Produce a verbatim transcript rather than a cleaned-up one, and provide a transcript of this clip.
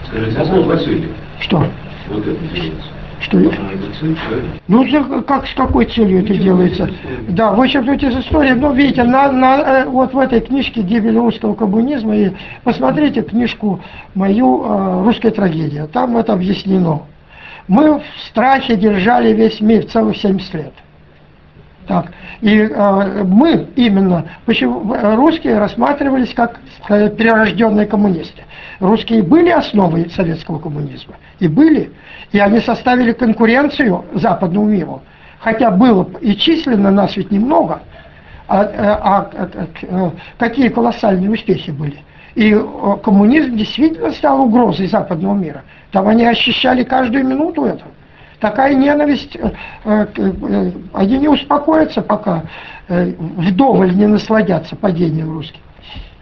Скажите, а какой целью? Что? Вот это делается. Что это? Ну, как, с какой целью это делается? Да, вы черпнете из истории, но видите, на, на, вот в этой книжке «Гибель русского коммунизма», и посмотрите книжку мою «Русская трагедия», там это объяснено. Мы в страхе держали весь мир целых семьдесят лет. Так, и э, мы именно, почему русские рассматривались как э, перерожденные коммунисты. Русские были основой советского коммунизма, и были, и они составили конкуренцию западному миру. Хотя было и численно нас ведь немного, а, а, а, а какие колоссальные успехи были. И коммунизм действительно стал угрозой западного мира. Там они ощущали каждую минуту этого. Такая ненависть, они не успокоятся, пока вдоволь не насладятся падением русских.